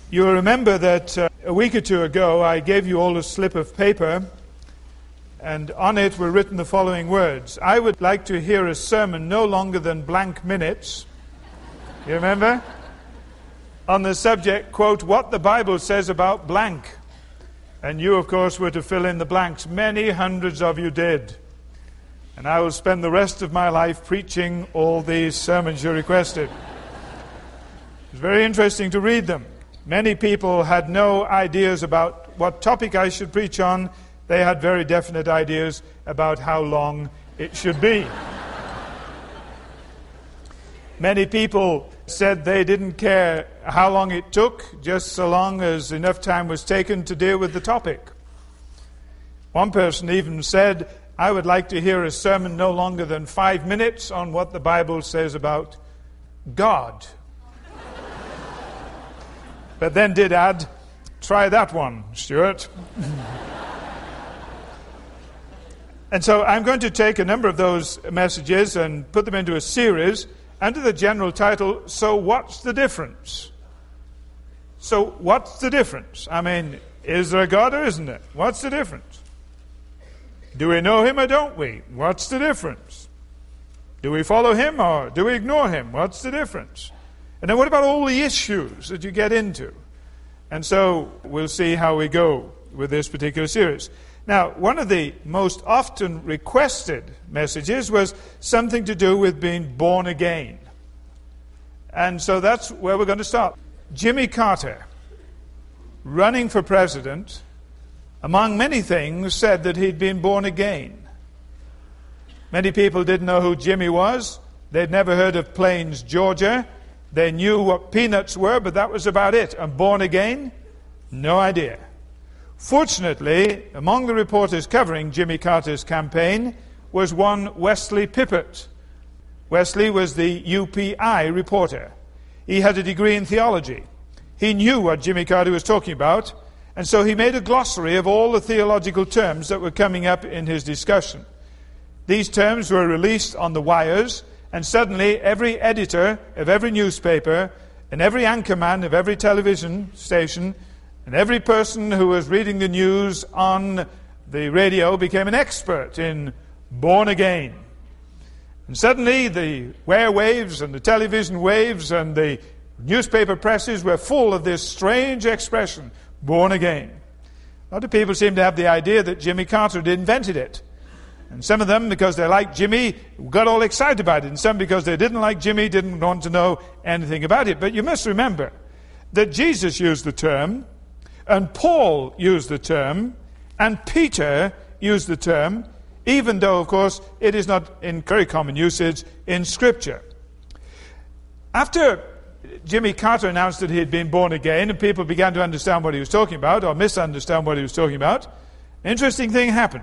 You'll remember that a week or two ago I gave you all a slip of paper, and on it were written the following words. I would like to hear a sermon no longer than blank minutes. You remember? On the subject, quote, what the Bible says about blank. And you, of course, were to fill in the blanks. Many hundreds of you did. And I will spend the rest of my life preaching all these sermons you requested. It's very interesting to read them. Many people had no ideas about what topic I should preach on. They had very definite ideas about how long it should be. Many people said they didn't care how long it took, just so long as enough time was taken to deal with the topic. One person even said, I would like to hear a sermon no longer than 5 minutes on what the Bible says about God. But then did add, try that one, Stuart. And so I'm going to take a number of those messages and put them into a series under the general title, So What's the Difference? So what's the difference? I mean, is there a God or isn't there? What's the difference? Do we know him or don't we? What's the difference? Do we follow him or do we ignore him? What's the difference? And then what about all the issues that you get into? And so we'll see how we go with this particular series. Now, one of the most often requested messages was something to do with being born again. And so that's where we're going to start. Jimmy Carter, running for president, among many things, said that he'd been born again. Many people didn't know who Jimmy was. They'd never heard of Plains, Georgia. They knew what peanuts were, but that was about it. And born again? No idea. Fortunately, among the reporters covering Jimmy Carter's campaign was one Wesley Pippert. Wesley was the UPI reporter. He had a degree in theology. He knew what Jimmy Carter was talking about, and so he made a glossary of all the theological terms that were coming up in his discussion. These terms were released on the wires, and suddenly every editor of every newspaper and every anchorman of every television station and every person who was reading the news on the radio became an expert in born again. And suddenly the airwaves and the television waves and the newspaper presses were full of this strange expression, born again. A lot of people seem to have the idea that Jimmy Carter had invented it. And some of them, because they liked Jimmy, got all excited about it. And some, because they didn't like Jimmy, didn't want to know anything about it. But you must remember that Jesus used the term, and Paul used the term, and Peter used the term, even though, of course, it is not in very common usage in Scripture. After Jimmy Carter announced that he had been born again, and people began to understand what he was talking about, or misunderstand what he was talking about, an interesting thing happened.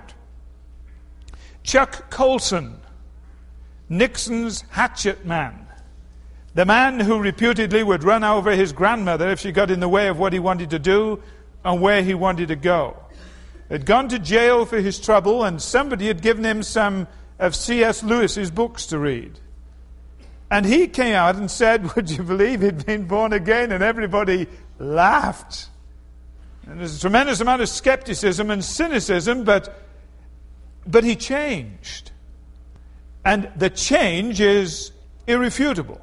Chuck Colson, Nixon's hatchet man, the man who reputedly would run over his grandmother if she got in the way of what he wanted to do and where he wanted to go, had gone to jail for his trouble, and somebody had given him some of C.S. Lewis's books to read. And he came out and said, would you believe he'd been born again? And everybody laughed. And there's a tremendous amount of skepticism and cynicism, but he changed. And the change is irrefutable.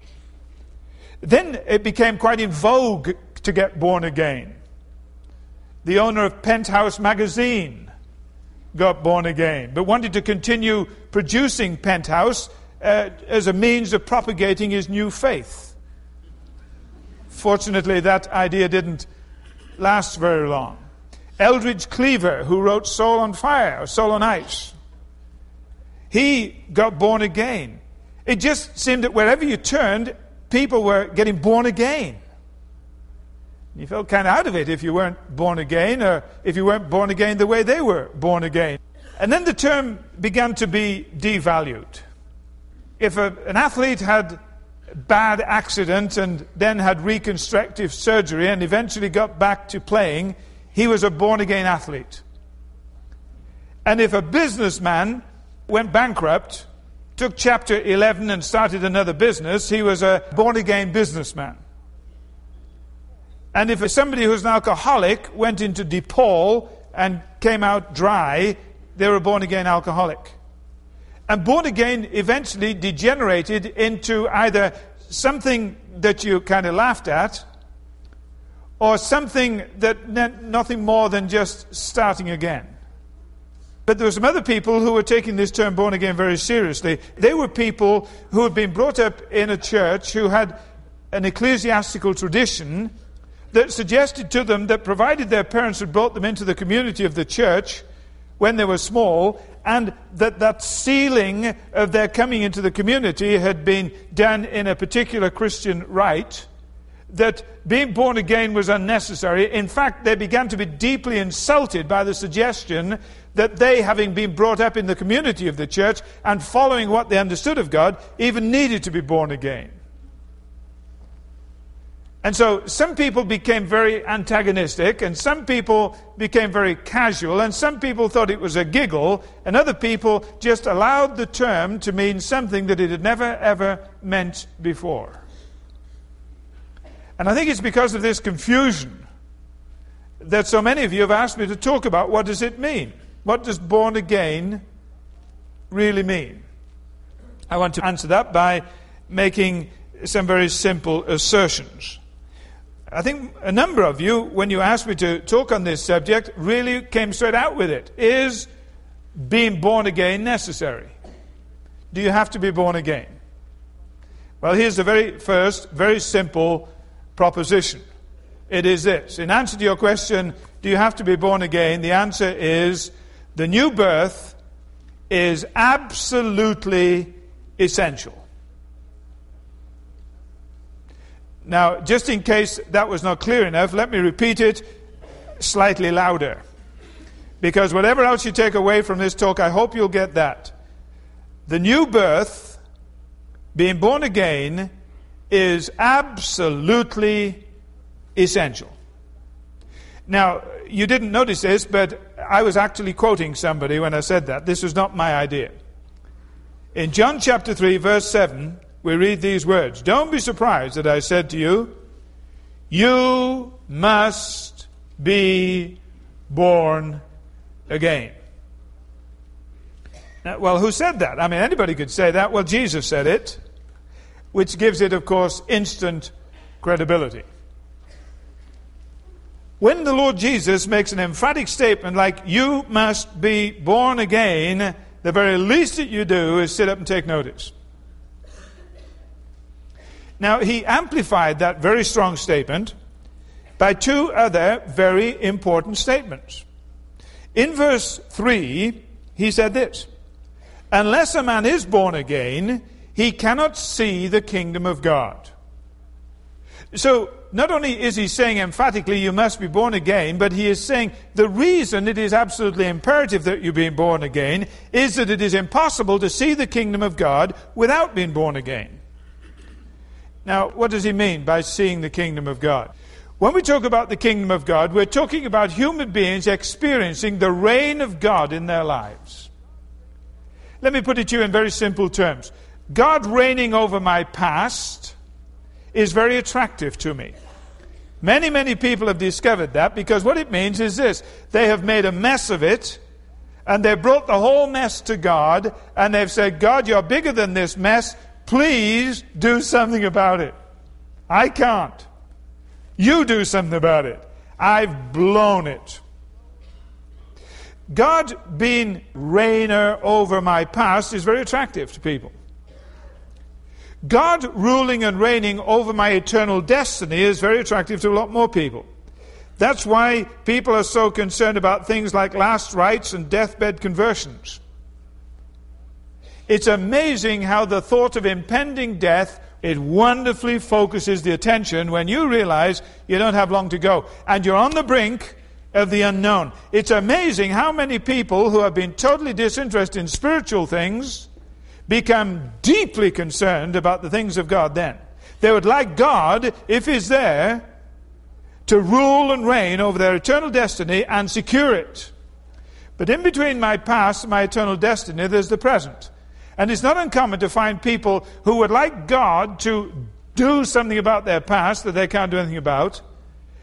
Then it became quite in vogue to get born again. The owner of Penthouse magazine got born again, but wanted to continue producing Penthouse as a means of propagating his new faith. Fortunately, that idea didn't last very long. Eldridge Cleaver, who wrote Soul on Fire, or Soul on Ice, he got born again. It just seemed that wherever you turned, people were getting born again. You felt kind of out of it if you weren't born again, or if you weren't born again the way they were born again. And then the term began to be devalued. If an athlete had a bad accident and then had reconstructive surgery and eventually got back to playing, he was a born-again athlete. And if a businessman went bankrupt, took Chapter 11 and started another business, he was a born-again businessman. And if somebody who's an alcoholic went into DePaul and came out dry, they were a born-again alcoholic. And born-again eventually degenerated into either something that you kind of laughed at, or something that meant nothing more than just starting again. But there were some other people who were taking this term born again very seriously. They were people who had been brought up in a church who had an ecclesiastical tradition that suggested to them that provided their parents had brought them into the community of the church when they were small, and that sealing of their coming into the community had been done in a particular Christian rite, that being born again was unnecessary. In fact, they began to be deeply insulted by the suggestion that they, having been brought up in the community of the church and following what they understood of God, even needed to be born again. And so some people became very antagonistic, and some people became very casual, and some people thought it was a giggle, and other people just allowed the term to mean something that it had never, ever meant before. And I think it's because of this confusion that so many of you have asked me to talk about what does it mean? What does born again really mean? I want to answer that by making some very simple assertions. I think a number of you, when you asked me to talk on this subject, really came straight out with it. Is being born again necessary? Do you have to be born again? Well, here's the very first, very simple proposition. It is this. In answer to your question, do you have to be born again? The answer is the new birth is absolutely essential. Now, just in case that was not clear enough, let me repeat it slightly louder. Because whatever else you take away from this talk, I hope you'll get that. The new birth, being born again, is absolutely essential. Now, you didn't notice this, but I was actually quoting somebody when I said that. This was not my idea. In John chapter 3, verse 7, we read these words. Don't be surprised that I said to you, you must be born again. Now, well, who said that? I mean, anybody could say that. Well, Jesus said it, which gives it, of course, instant credibility. When the Lord Jesus makes an emphatic statement like, you must be born again, the very least that you do is sit up and take notice. Now, he amplified that very strong statement by two other very important statements. In verse 3, he said this, unless a man is born again, he cannot see the kingdom of God. So, not only is he saying emphatically you must be born again, but he is saying the reason it is absolutely imperative that you be born again is that it is impossible to see the kingdom of God without being born again. Now, what does he mean by seeing the kingdom of God? When we talk about the kingdom of God, we're talking about human beings experiencing the reign of God in their lives. Let me put it to you in very simple terms. God reigning over my past is very attractive to me. Many, many people have discovered that, because what it means is this. They have made a mess of it, and they've brought the whole mess to God, and they've said, God, you're bigger than this mess. Please do something about it. I can't. You do something about it. I've blown it. God being reigner over my past is very attractive to people. God ruling and reigning over my eternal destiny is very attractive to a lot more people. That's why people are so concerned about things like last rites and deathbed conversions. It's amazing how the thought of impending death, it wonderfully focuses the attention when you realize you don't have long to go and you're on the brink of the unknown. It's amazing how many people who have been totally disinterested in spiritual things become deeply concerned about the things of God then. They would like God, if He's there, to rule and reign over their eternal destiny and secure it. But in between my past and my eternal destiny, there's the present. And it's not uncommon to find people who would like God to do something about their past that they can't do anything about,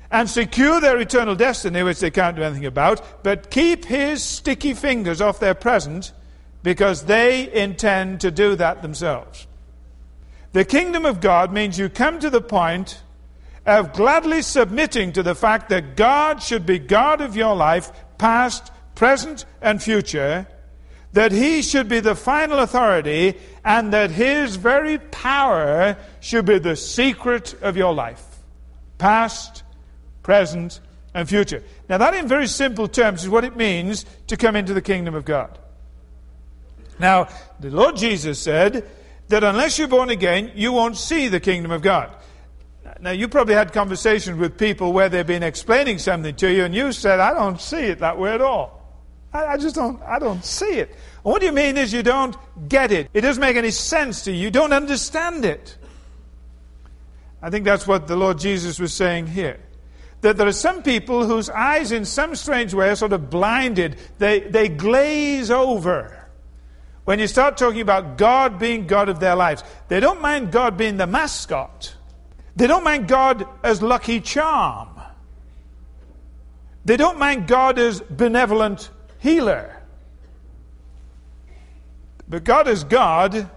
and secure their eternal destiny, which they can't do anything about, but keep his sticky fingers off their present because they intend to do that themselves. The kingdom of God means you come to the point of gladly submitting to the fact that God should be God of your life, past, present, and future, that he should be the final authority, and that his very power should be the secret of your life, past, present, and future. Now that in very simple terms is what it means to come into the kingdom of God. Now, the Lord Jesus said that unless you're born again, you won't see the kingdom of God. Now, you probably had conversations with people where they've been explaining something to you, and you said, I don't see it that way at all. I don't see it. And what you mean is you don't get it. It doesn't make any sense to you. You don't understand it. I think that's what the Lord Jesus was saying here. That there are some people whose eyes in some strange way are sort of blinded. They glaze over when you start talking about God being God of their lives. They don't mind God being the mascot. They don't mind God as Lucky Charm. They don't mind God as benevolent healer. But God is God.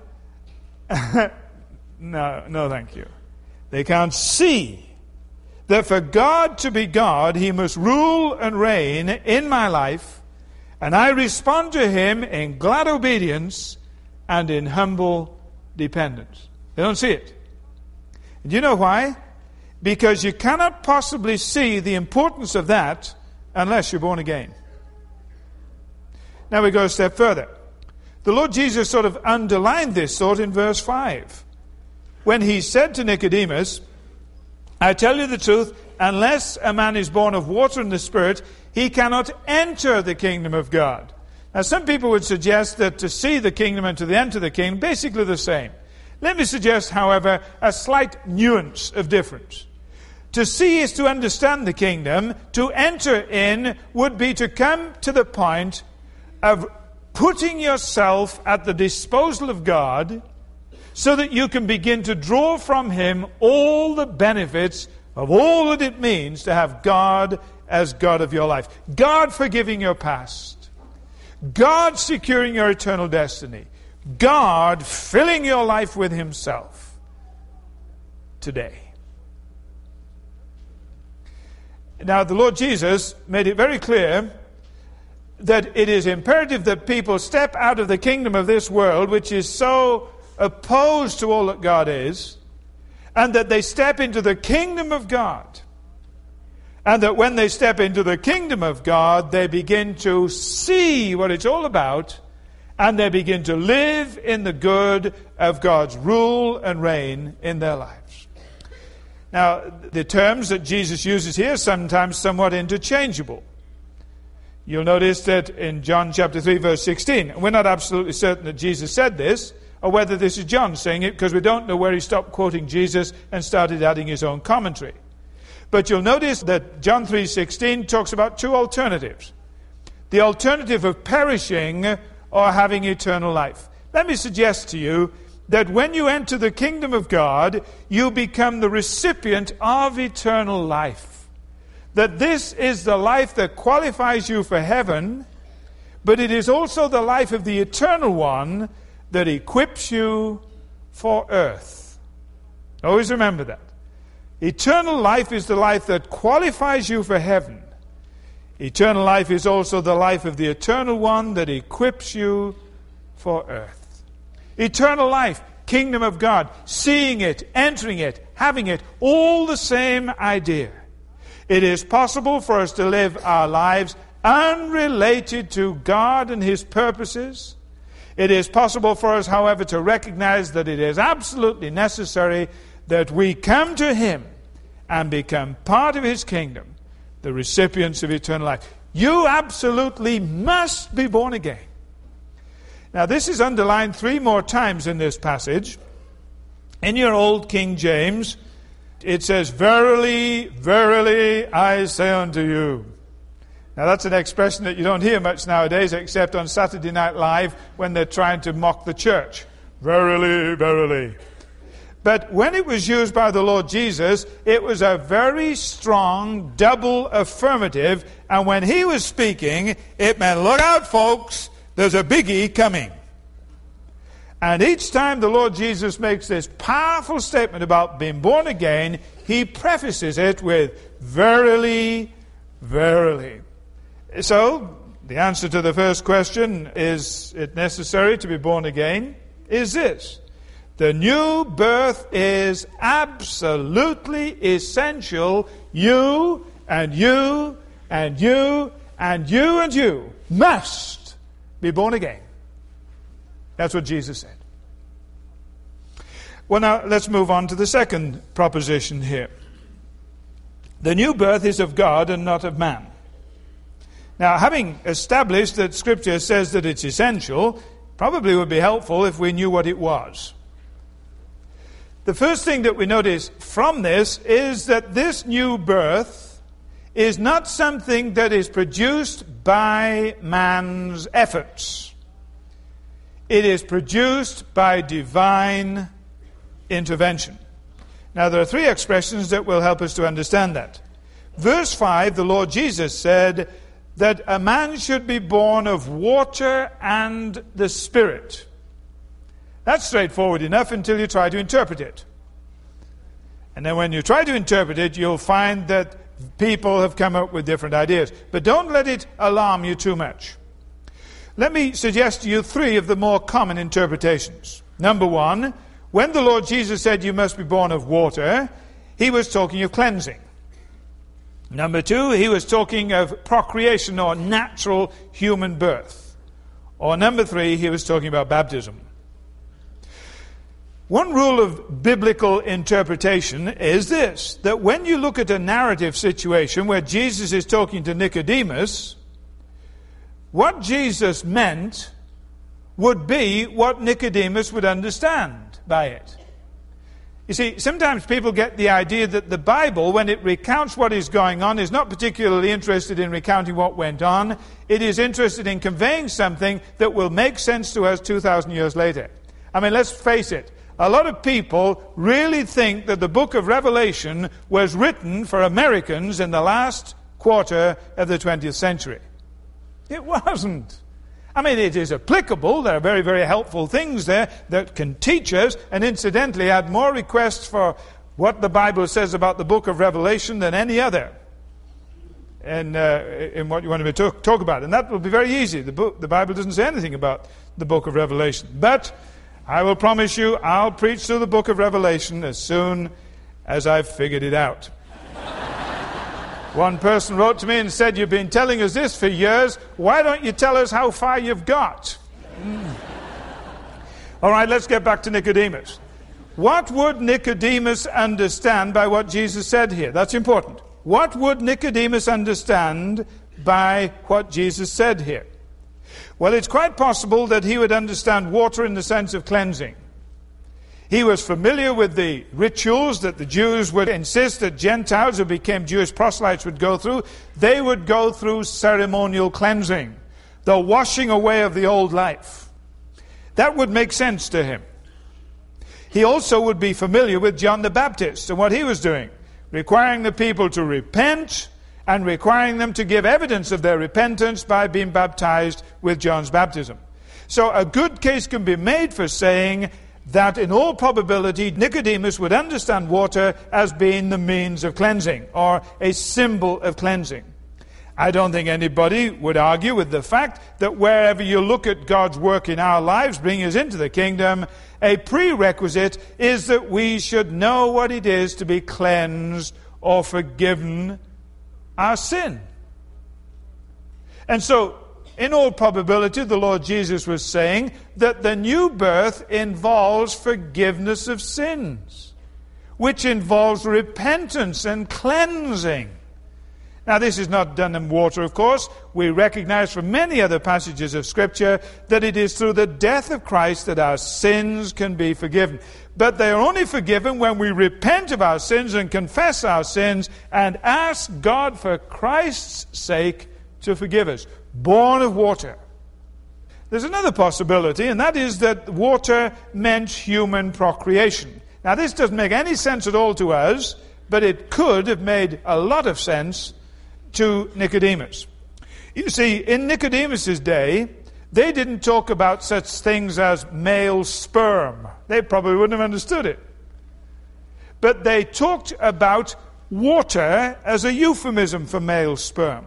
No, thank you. They can't see that for God to be God, he must rule and reign in my life, and I respond to him in glad obedience and in humble dependence. They don't see it. And do you know why? Because you cannot possibly see the importance of that unless you're born again. Now we go a step further. The Lord Jesus sort of underlined this thought in verse 5. When he said to Nicodemus, I tell you the truth, unless a man is born of water and the Spirit, he cannot enter the kingdom of God. Now some people would suggest that to see the kingdom and to enter the kingdom, basically the same. Let me suggest, however, a slight nuance of difference. To see is to understand the kingdom. To enter in would be to come to the point of putting yourself at the disposal of God so that you can begin to draw from him all the benefits of all that it means to have God as God of your life. God forgiving your past. God securing your eternal destiny. God filling your life with himself today. Now, the Lord Jesus made it very clear that it is imperative that people step out of the kingdom of this world, which is so opposed to all that God is, and that they step into the kingdom of God. And that when they step into the kingdom of God, they begin to see what it's all about, and they begin to live in the good of God's rule and reign in their lives. Now, the terms that Jesus uses here are sometimes somewhat interchangeable. You'll notice that in John chapter 3, verse 16, we're not absolutely certain that Jesus said this, or whether this is John saying it, because we don't know where he stopped quoting Jesus and started adding his own commentary. But you'll notice that John 3:16 talks about two alternatives. The alternative of perishing or having eternal life. Let me suggest to you that when you enter the kingdom of God, you become the recipient of eternal life. That this is the life that qualifies you for heaven, but it is also the life of the eternal one that equips you for earth. Always remember that. Eternal life is the life that qualifies you for heaven. Eternal life is also the life of the eternal one that equips you for earth. Eternal life, kingdom of God, seeing it, entering it, having it, all the same idea. It is possible for us to live our lives unrelated to God and his purposes. It is possible for us, however, to recognize that it is absolutely necessary that we come to him and become part of his kingdom, the recipients of eternal life. You absolutely must be born again. Now, this is underlined 3 more times in this passage. In your old King James, it says, verily, verily, I say unto you. Now, that's an expression that you don't hear much nowadays, except on Saturday Night Live when they're trying to mock the church. Verily, verily. But when it was used by the Lord Jesus, it was a very strong double affirmative. And when he was speaking, it meant, look out, folks, there's a biggie coming. And each time the Lord Jesus makes this powerful statement about being born again, he prefaces it with, verily, verily. So, the answer to the first question, is it necessary to be born again, is this. The new birth is absolutely essential. You and you and you and you and you must be born again. That's what Jesus said. Well, now, let's move on to the second proposition here. The new birth is of God and not of man. Now, having established that Scripture says that it's essential, probably would be helpful if we knew what it was. The first thing that we notice from this is that this new birth is not something that is produced by man's efforts. It is produced by divine intervention. Now, there are three expressions that will help us to understand that. Verse 5, the Lord Jesus said that a man should be born of water and the Spirit. That's straightforward enough until you try to interpret it. And then when you try to interpret it, you'll find that people have come up with different ideas. But don't let it alarm you too much. Let me suggest to you three of the more common interpretations. Number one, when the Lord Jesus said you must be born of water, he was talking of cleansing. Number two, he was talking of procreation or natural human birth. Or number three, he was talking about baptism. One rule of biblical interpretation is this, that when you look at a narrative situation where Jesus is talking to Nicodemus, what Jesus meant would be what Nicodemus would understand by it. You see, sometimes people get the idea that the Bible, when it recounts what is going on, is not particularly interested in recounting what went on. It is interested in conveying something that will make sense to us 2,000 years later. I mean, let's face it. A lot of people really think that the book of Revelation was written for Americans in the last quarter of the 20th century. It wasn't. I mean, it is applicable. There are very, very helpful things there that can teach us, and incidentally had more requests for what the Bible says about the book of Revelation than any other in what you want me to talk about. And that will be very easy. The Bible doesn't say anything about the book of Revelation. But I will promise you I'll preach through the book of Revelation as soon as I've figured it out. One person wrote to me and said, you've been telling us this for years. Why don't you tell us how far you've got? All right, let's get back to Nicodemus. What would Nicodemus understand by what Jesus said here? That's important. What would Nicodemus understand by what Jesus said here? Well, it's quite possible that he would understand water in the sense of cleansing. He was familiar with the rituals that the Jews would insist that Gentiles who became Jewish proselytes would go through. They would go through ceremonial cleansing, the washing away of the old life. That would make sense to him. He also would be familiar with John the Baptist and what he was doing, requiring the people to repent and requiring them to give evidence of their repentance by being baptized with John's baptism. So a good case can be made for saying that in all probability Nicodemus would understand water as being the means of cleansing or a symbol of cleansing. I don't think anybody would argue with the fact that wherever you look at God's work in our lives, bringing us into the kingdom, a prerequisite is that we should know what it is to be cleansed or forgiven our sin. And so, in all probability, the Lord Jesus was saying that the new birth involves forgiveness of sins, which involves repentance and cleansing. Now, this is not done in water, of course. We recognize from many other passages of Scripture that it is through the death of Christ that our sins can be forgiven. But they are only forgiven when we repent of our sins and confess our sins and ask God for Christ's sake to forgive us. Born of water. There's another possibility, and that is that water meant human procreation. Now, this doesn't make any sense at all to us, but it could have made a lot of sense to Nicodemus. You see, in Nicodemus's day, they didn't talk about such things as male sperm. They probably wouldn't have understood it. But they talked about water as a euphemism for male sperm.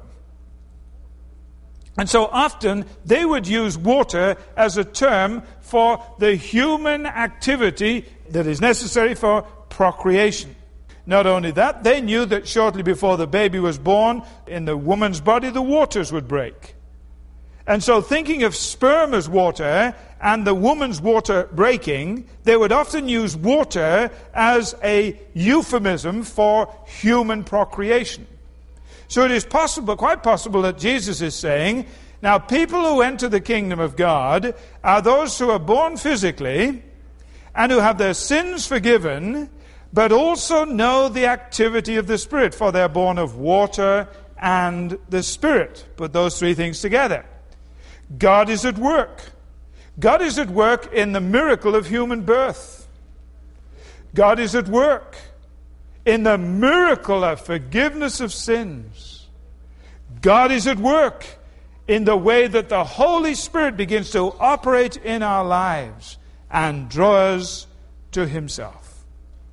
And so often they would use water as a term for the human activity that is necessary for procreation. Not only that, they knew that shortly before the baby was born, in the woman's body, the waters would break. And so thinking of sperm as water and the woman's water breaking, they would often use water as a euphemism for human procreation. So it is possible, quite possible, that Jesus is saying, now people who enter the kingdom of God are those who are born physically and who have their sins forgiven, but also know the activity of the Spirit, for they're born of water and the Spirit. Put those three things together. God is at work. God is at work in the miracle of human birth. God is at work in the miracle of forgiveness of sins. God is at work in the way that the Holy Spirit begins to operate in our lives and draw us to Himself.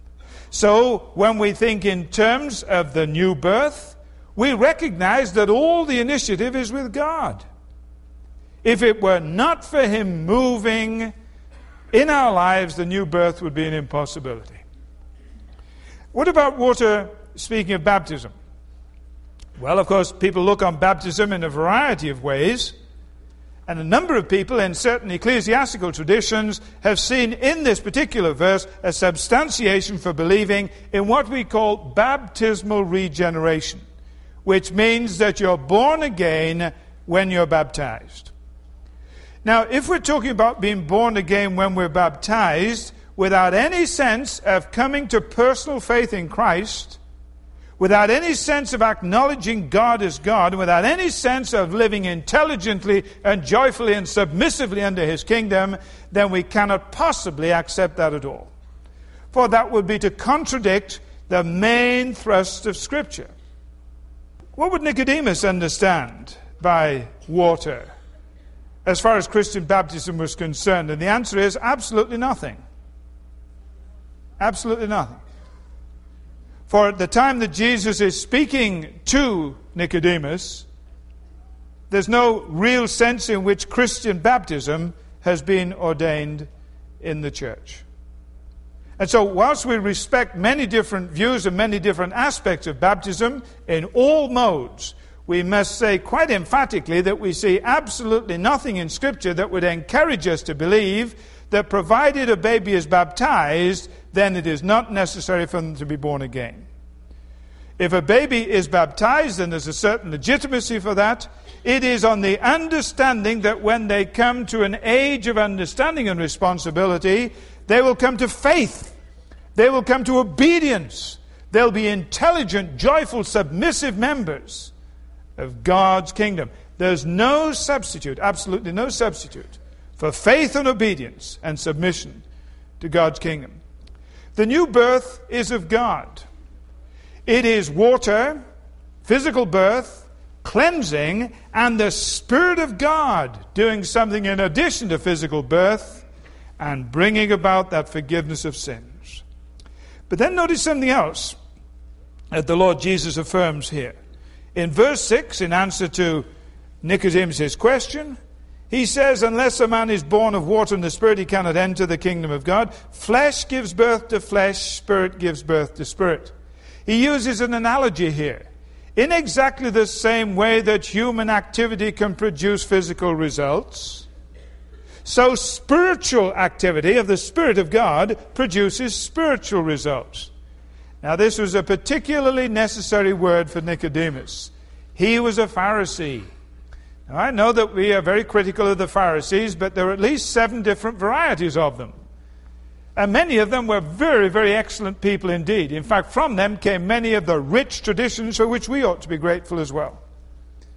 So, when we think in terms of the new birth, we recognize that all the initiative is with God. If it were not for Him moving in our lives, the new birth would be an impossibility. What about water, speaking of baptism? Well, of course, people look on baptism in a variety of ways, and a number of people in certain ecclesiastical traditions have seen in this particular verse a substantiation for believing in what we call baptismal regeneration, which means that you're born again when you're baptized. Now, if we're talking about being born again when we're baptized, without any sense of coming to personal faith in Christ, without any sense of acknowledging God as God, and without any sense of living intelligently and joyfully and submissively under His kingdom, then we cannot possibly accept that at all. For that would be to contradict the main thrust of Scripture. What would Nicodemus understand by water as far as Christian baptism was concerned? And the answer is absolutely nothing. Absolutely nothing. For at the time that Jesus is speaking to Nicodemus, there's no real sense in which Christian baptism has been ordained in the church. And so whilst we respect many different views and many different aspects of baptism in all modes, we must say quite emphatically that we see absolutely nothing in Scripture that would encourage us to believe that provided a baby is baptized, then it is not necessary for them to be born again. If a baby is baptized, and there's a certain legitimacy for that, it is on the understanding that when they come to an age of understanding and responsibility, they will come to faith. They will come to obedience. They'll be intelligent, joyful, submissive members of God's kingdom. There's no substitute, absolutely no substitute, for faith and obedience and submission to God's kingdom. The new birth is of God. It is water, physical birth, cleansing, and the Spirit of God doing something in addition to physical birth and bringing about that forgiveness of sins. But then notice something else that the Lord Jesus affirms here. In verse 6, in answer to Nicodemus' question, He says, unless a man is born of water and the Spirit, he cannot enter the kingdom of God. Flesh gives birth to flesh, Spirit gives birth to spirit. He uses an analogy here. In exactly the same way that human activity can produce physical results, so spiritual activity of the Spirit of God produces spiritual results. Now, this was a particularly necessary word for Nicodemus. He was a Pharisee. Now, I know that we are very critical of the Pharisees, but there are at least 7 different varieties of them. And many of them were very, very excellent people indeed. In fact, from them came many of the rich traditions for which we ought to be grateful as well.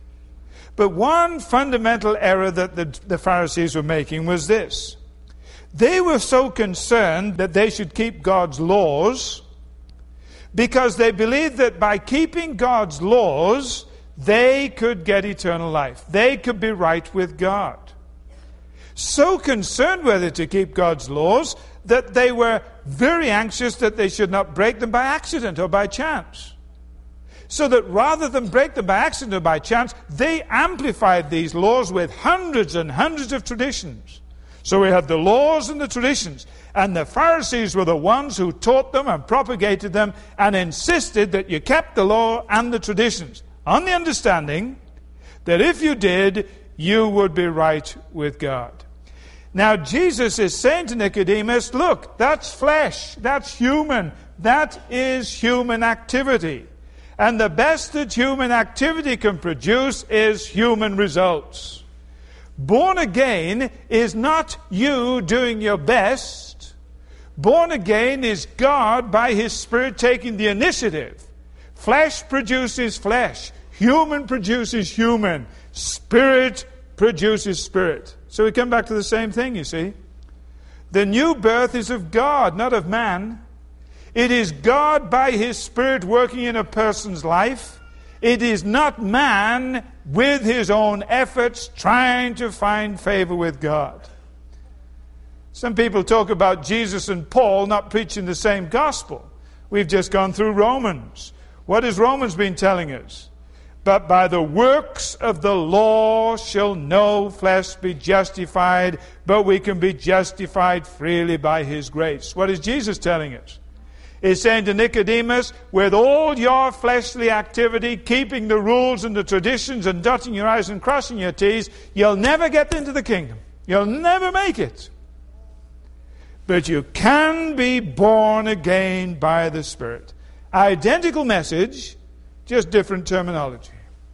But one fundamental error that the Pharisees were making was this. They were so concerned that they should keep God's laws because they believed that by keeping God's laws, they could get eternal life. They could be right with God. So concerned were they to keep God's laws that they were very anxious that they should not break them by accident or by chance. So that rather than break them by accident or by chance, they amplified these laws with hundreds and hundreds of traditions. So we had the laws and the traditions. And the Pharisees were the ones who taught them and propagated them and insisted that you kept the law and the traditions, on the understanding that if you did, you would be right with God. Now Jesus is saying to Nicodemus, look, that's flesh, that's human, that is human activity. And the best that human activity can produce is human results. Born again is not you doing your best. Born again is God by His Spirit taking the initiative. Flesh produces flesh. Human produces human. Spirit produces spirit. So we come back to the same thing, you see. The new birth is of God, not of man. It is God by His Spirit working in a person's life. It is not man with his own efforts trying to find favor with God. Some people talk about Jesus and Paul not preaching the same gospel. We've just gone through Romans. What has Romans been telling us? But by the works of the law shall no flesh be justified, but we can be justified freely by His grace. What is Jesus telling us? He's saying to Nicodemus, with all your fleshly activity, keeping the rules and the traditions and dotting your I's and crossing your T's, you'll never get into the kingdom. You'll never make it. But you can be born again by the Spirit. Identical message, just different terminology.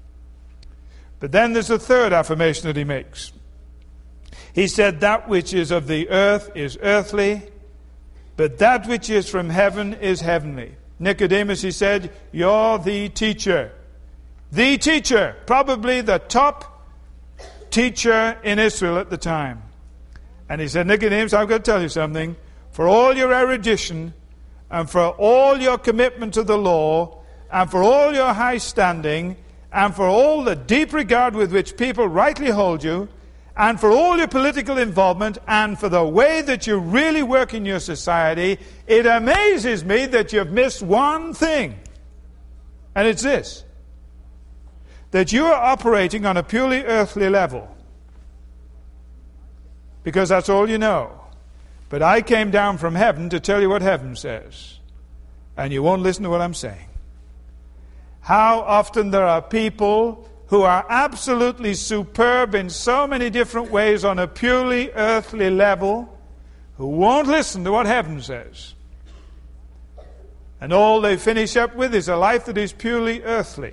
But then there's a third affirmation that he makes. He said, that which is of the earth is earthly, but that which is from heaven is heavenly. Nicodemus, he said, you're the teacher. The teacher, probably the top teacher in Israel at the time. And he said, Nicodemus, I've got to tell you something. For all your erudition, and for all your commitment to the law, and for all your high standing, and for all the deep regard with which people rightly hold you, and for all your political involvement, and for the way that you really work in your society, it amazes me that you've missed one thing. And it's this: that you are operating on a purely earthly level. Because that's all you know. But I came down from heaven to tell you what heaven says. And you won't listen to what I'm saying. How often there are people who are absolutely superb in so many different ways on a purely earthly level, who won't listen to what heaven says. And all they finish up with is a life that is purely earthly.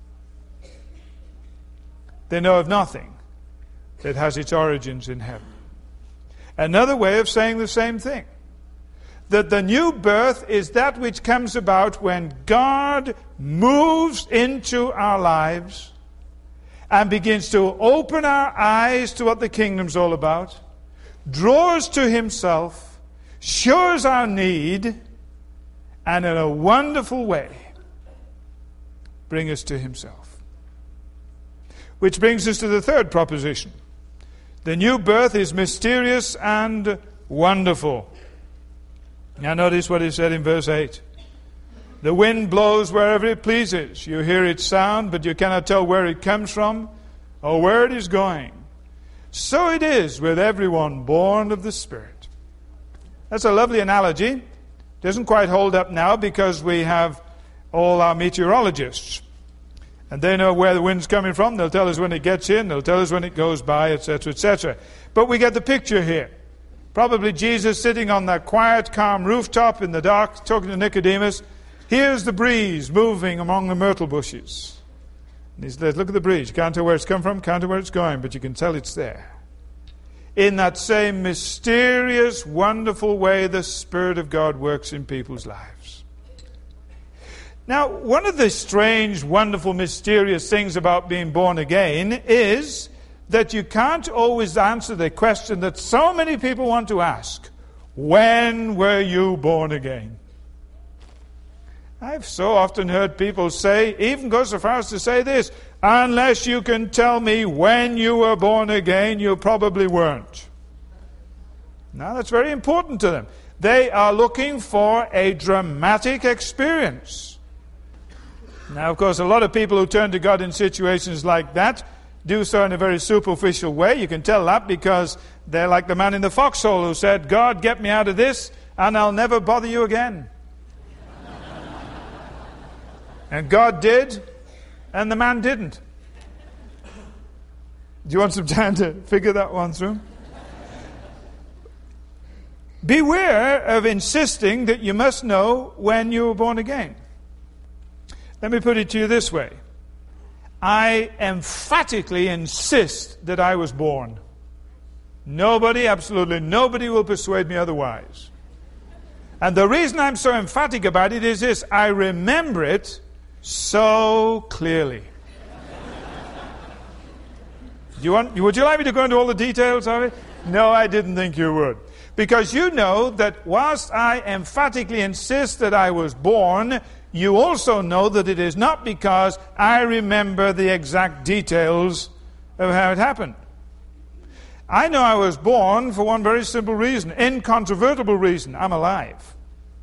They know of nothing that has its origins in heaven. Another way of saying the same thing. That the new birth is that which comes about when God moves into our lives and begins to open our eyes to what the kingdom's all about, draws to Himself, shows our need, and in a wonderful way bring us to Himself. Which brings us to the third proposition. The new birth is mysterious and wonderful. Now notice what he said in verse 8. The wind blows wherever it pleases. You hear its sound, but you cannot tell where it comes from or where it is going. So it is with everyone born of the Spirit. That's a lovely analogy. Doesn't quite hold up now because we have all our meteorologists. And they know where the wind's coming from. They'll tell us when it gets in. They'll tell us when it goes by, etc., etc. But we get the picture here. Probably Jesus sitting on that quiet, calm rooftop in the dark, talking to Nicodemus. Here's the breeze moving among the myrtle bushes. And he says, look at the breeze. You can't tell where it's come from, can't tell where it's going, but you can tell it's there. In that same mysterious, wonderful way, the Spirit of God works in people's lives. Now, one of the strange, wonderful, mysterious things about being born again is that you can't always answer the question that so many people want to ask. When were you born again? I've so often heard people say, even go so far as to say this, unless you can tell me when you were born again, you probably weren't. Now that's very important to them. They are looking for a dramatic experience. Now, of course, a lot of people who turn to God in situations like that do so in a very superficial way. You can tell that because they're like the man in the foxhole who said, God, get me out of this and I'll never bother you again. And God did, and the man didn't. Do you want some time to figure that one through? Beware of insisting that you must know when you were born again. Let me put it to you this way. I emphatically insist that I was born. Nobody, absolutely nobody will persuade me otherwise. And the reason I'm so emphatic about it is this. I remember it so clearly. Would you like me to go into all the details of it? No, I didn't think you would. Because you know that whilst I emphatically insist that I was born, you also know that it is not because I remember the exact details of how it happened. I know I was born for one very simple reason, incontrovertible reason. I'm alive.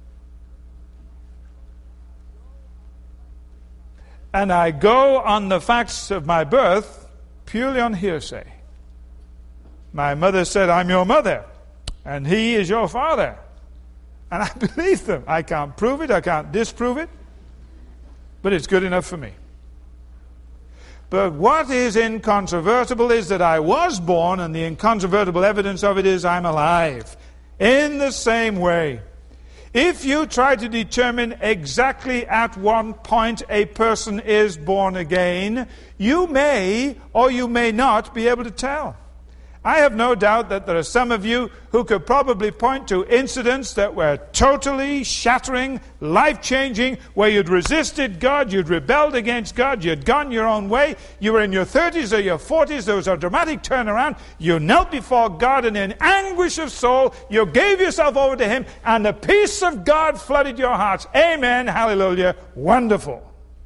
And I go on the facts of my birth purely on hearsay. My mother said, I'm your mother, and he is your father. And I believe them. I can't prove it, I can't disprove it, but it's good enough for me. But what is incontrovertible is that I was born, and the incontrovertible evidence of it is I'm alive. In the same way, if you try to determine exactly at what point a person is born again, you may or you may not be able to tell. I have no doubt that there are some of you who could probably point to incidents that were totally shattering, life-changing, where you'd resisted God, you'd rebelled against God, you'd gone your own way, you were in your 30s or your 40s, there was a dramatic turnaround, you knelt before God and in anguish of soul, you gave yourself over to Him, and the peace of God flooded your hearts. Amen, hallelujah, wonderful.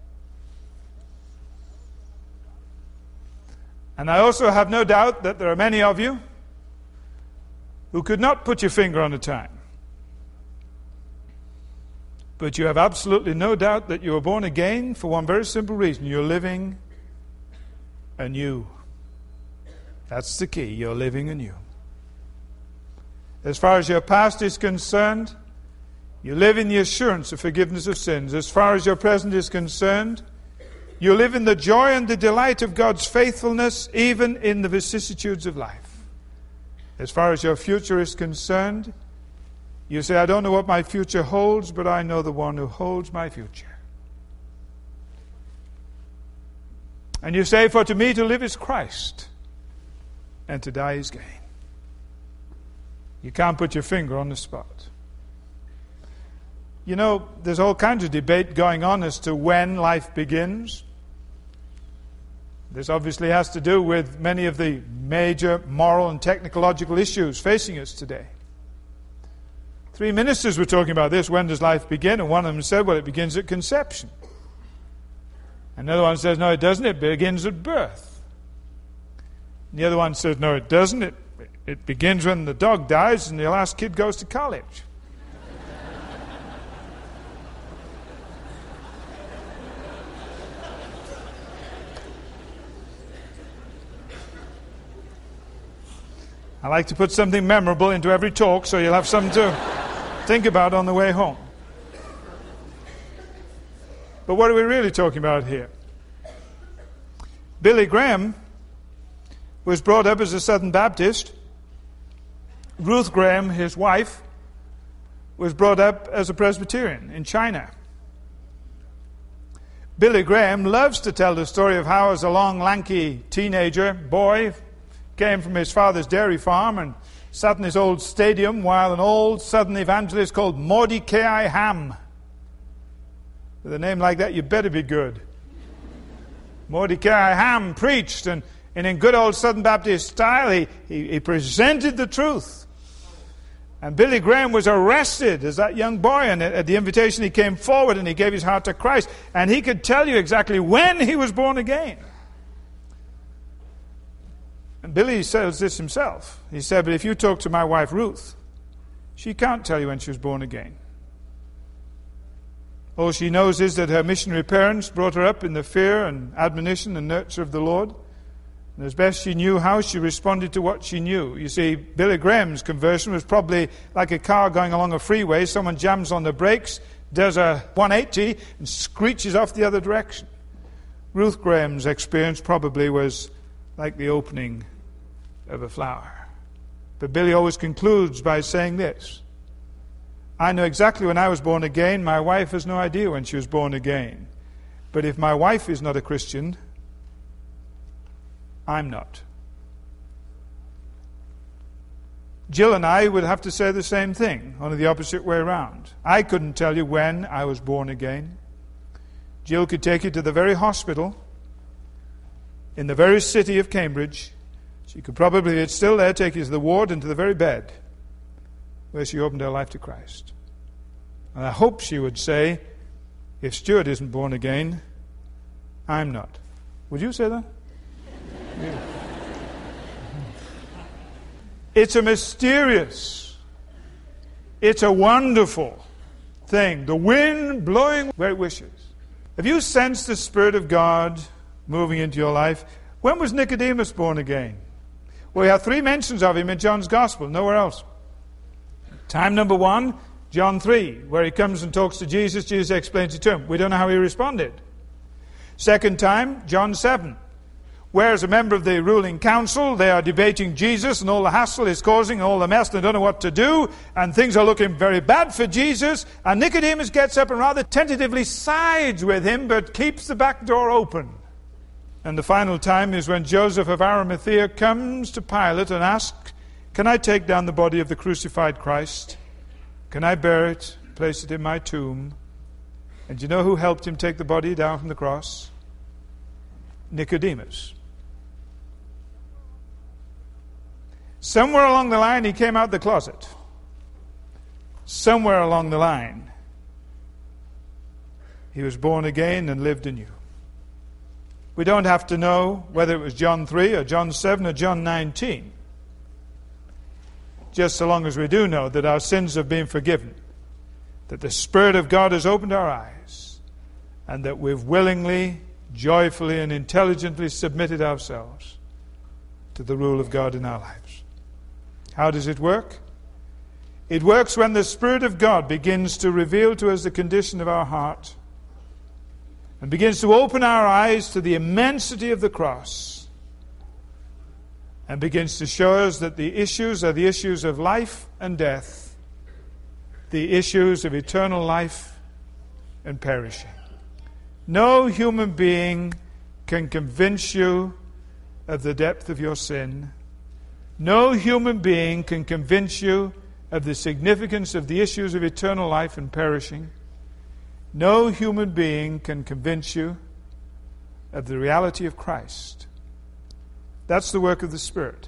And I also have no doubt that there are many of you who could not put your finger on a time. But you have absolutely no doubt that you were born again for one very simple reason. You're living anew. That's the key. You're living anew. As far as your past is concerned, you live in the assurance of forgiveness of sins. As far as your present is concerned, you live in the joy and the delight of God's faithfulness, even in the vicissitudes of life. As far as your future is concerned, you say, I don't know what my future holds, but I know the one who holds my future. And you say, for to me to live is Christ, and to die is gain. You can't put your finger on the spot. You know, there's all kinds of debate going on as to when life begins. This obviously has to do with many of the major moral and technological issues facing us today. 3 ministers were talking about this. When does life begin? And one of them said, well, it begins at conception. Another one says, no, it doesn't. It begins at birth. And the other one says, no, it doesn't. It begins when the dog dies and the last kid goes to college. I like to put something memorable into every talk so you'll have something to think about on the way home. But what are we really talking about here? Billy Graham was brought up as a Southern Baptist. Ruth Graham, his wife, was brought up as a Presbyterian in China. Billy Graham loves to tell the story of how, as a long, lanky teenager boy, came from his father's dairy farm and sat in his old stadium while an old Southern evangelist called Mordecai Ham. With a name like that, you better be good. Mordecai Ham preached, and And in good old Southern Baptist style, he presented the truth. And Billy Graham was arrested as that young boy, and at the invitation he came forward and he gave his heart to Christ. And he could tell you exactly when he was born again. And Billy says this himself. He said, but if you talk to my wife Ruth, she can't tell you when she was born again. All she knows is that her missionary parents brought her up in the fear and admonition and nurture of the Lord. And as best she knew how, she responded to what she knew. You see, Billy Graham's conversion was probably like a car going along a freeway. Someone jams on the brakes, does a 180, and screeches off the other direction. Ruth Graham's experience probably was like the opening of a flower. But Billy always concludes by saying this: I know exactly when I was born again. My wife has no idea when she was born again. But if my wife is not a Christian, I'm not. Jill and I would have to say the same thing, only the opposite way around. I couldn't tell you when I was born again. Jill could take you to the very hospital in the very city of Cambridge. She could probably, if it's still there, take you to the ward and to the very bed where she opened her life to Christ. And I hope she would say, if Stuart isn't born again, I'm not. Would you say that? Yeah. It's a mysterious, it's a wonderful thing. The wind blowing where it wishes. Have you sensed the Spirit of God moving into your life? When was Nicodemus born again? Well, we have 3 mentions of him in John's Gospel, nowhere else. Time number 1, John 3, where he comes and talks to Jesus. Jesus explains it to him. We don't know how he responded. Second time, John 7, where as a member of the ruling council, they are debating Jesus, and all the hassle is causing, all the mess, they don't know what to do, and things are looking very bad for Jesus, and Nicodemus gets up and rather tentatively sides with him, but keeps the back door open. And the final time is when Joseph of Arimathea comes to Pilate and asks, can I take down the body of the crucified Christ? Can I bear it, place it in my tomb? And do you know who helped him take the body down from the cross? Nicodemus. Somewhere along the line, he came out the closet. Somewhere along the line, he was born again and lived anew. We don't have to know whether it was John 3 or John 7 or John 19. Just so long as we do know that our sins have been forgiven, that the Spirit of God has opened our eyes, and that we've willingly, joyfully, and intelligently submitted ourselves to the rule of God in our lives. How does it work? It works when the Spirit of God begins to reveal to us the condition of our heart and begins to open our eyes to the immensity of the cross and begins to show us that the issues are the issues of life and death, the issues of eternal life and perishing. No human being can convince you of the depth of your sin. No human being can convince you of the significance of the issues of eternal life and perishing. No human being can convince you of the reality of Christ. That's the work of the Spirit.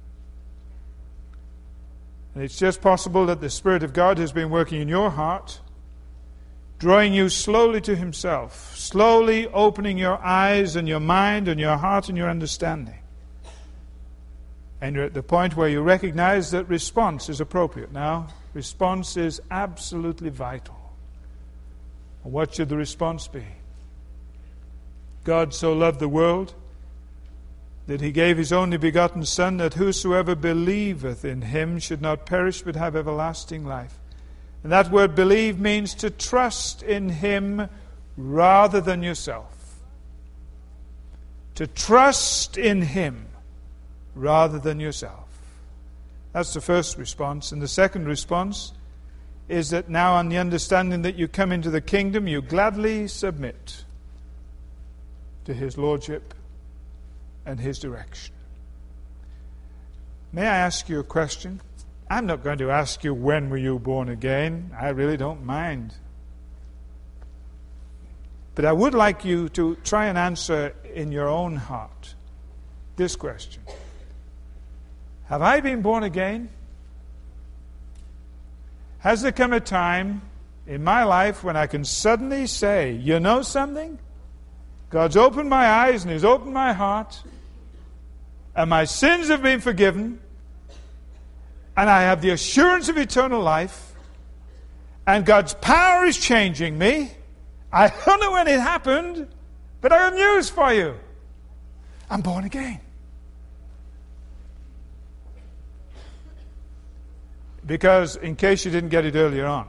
And it's just possible that the Spirit of God has been working in your heart, drawing you slowly to Himself, slowly opening your eyes and your mind and your heart and your understanding. And you're at the point where you recognize that response is appropriate. Now, response is absolutely vital. And what should the response be? God so loved the world that He gave His only begotten Son, that whosoever believeth in Him should not perish but have everlasting life. And that word believe means to trust in Him rather than yourself. To trust in Him rather than yourself. That's the first response. And the second response is that now, on the understanding that you come into the kingdom, you gladly submit to His lordship and His direction. May I ask you a question? I'm not going to ask you, when were you born again? I really don't mind. But I would like you to try and answer in your own heart this question. Have I been born again? Has there come a time in my life when I can suddenly say, you know something? God's opened my eyes and He's opened my heart, and my sins have been forgiven, and I have the assurance of eternal life, and God's power is changing me. I don't know when it happened, but I have news for you. I'm born again. Because, in case you didn't get it earlier on,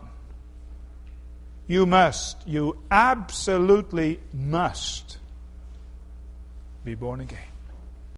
you absolutely must be born again.